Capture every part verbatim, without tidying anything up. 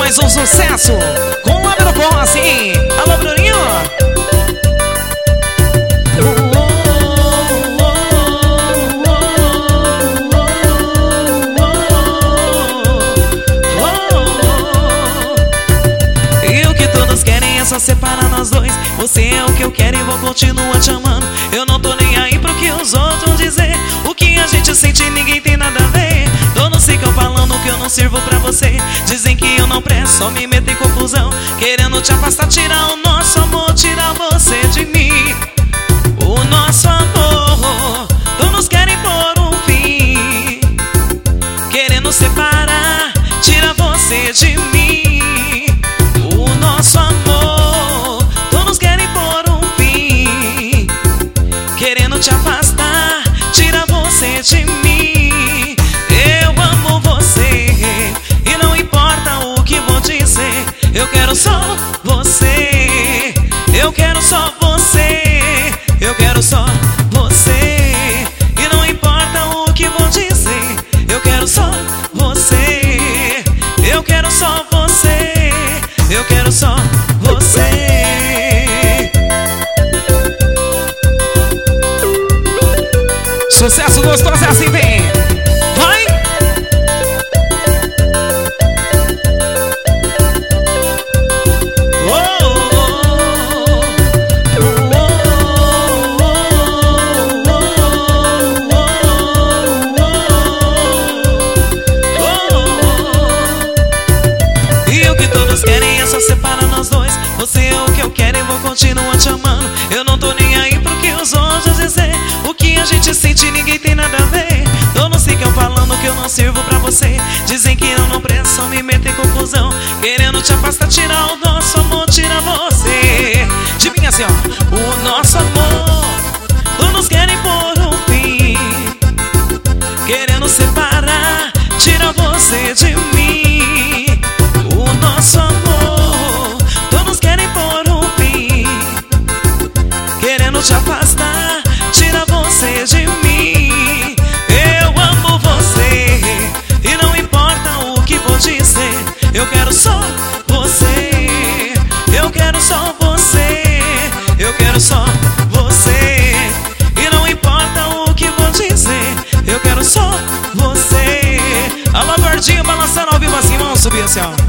mais um sucesso com o Abel Rossi. Alô, Bruninho. E o que todos querem é só separar nós dois. Você é o que eu quero e vou continuar te amando. Eu não tô nem aí pro que os outros dizer. O que a gente sente ninguém tem nada a ver. Todos ficam falando que eu não sirvo pra você. Dizem que eu não presto, só me meto em confusão. Querendo te afastar, tirar o nosso amor, tirar você de mim. O nosso amor, todos querem pôr um fim. Querendo separar, tirar você de mim. O nosso amor, todos querem pôr um fim. Querendo te afastar, tirar você de mim. Eu amo você e não importa o que vou dizer. Eu quero só você. Eu quero só você. Eu quero só você e não importa o que vou dizer. Eu quero só você. Eu quero só você. Eu quero só você. Sucesso gostoso é assim, vem. Vai! Oh, oh, oh, e o que todos querem é só separar nós dois. Você é o que eu quero e vou continuar te amando. Eu não tô nem aí pro que os outros dizer. O que a gente sente ninguém tem nada a ver. Todos ficam falando que eu não sirvo pra você. Dizem que eu não presto, só me meto em confusão. Querendo te afastar, tirar o nosso amor, tirar você de mim assim, ó. O nosso amor, todos querem pôr um fim. Querendo separar, tirar você de mim. O nosso amor, todos querem pôr um fim. Querendo te afastar, tira você de mim. Eu amo você e não importa o que vou dizer. Eu quero só você. Eu quero só você. Eu quero só você e não importa o que vou dizer. Eu quero só você. Alô, gordinho, balançando ao vivo assim, vamos subir assim, ó.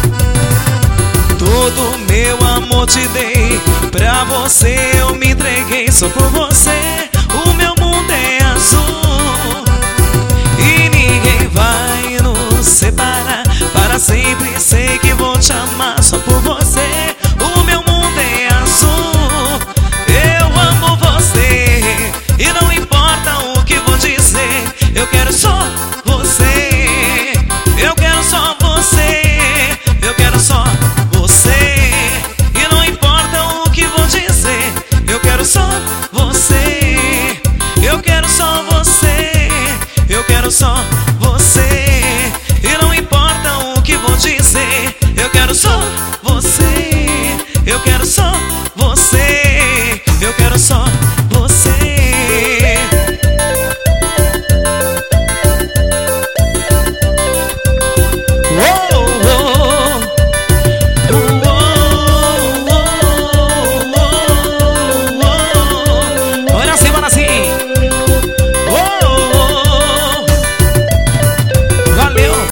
Todo meu amor te dei, pra você eu me entreguei. Só por você o meu mundo é azul. E ninguém vai nos separar para sempre, sei que vou te amar. Só por você o meu mundo é azul. Eu amo você e não importa o que vou dizer. Eu quero só você. Eu quero só você. Eu quero só você e não importa o que vou dizer. Eu quero só você. Eu quero só você. Eu quero só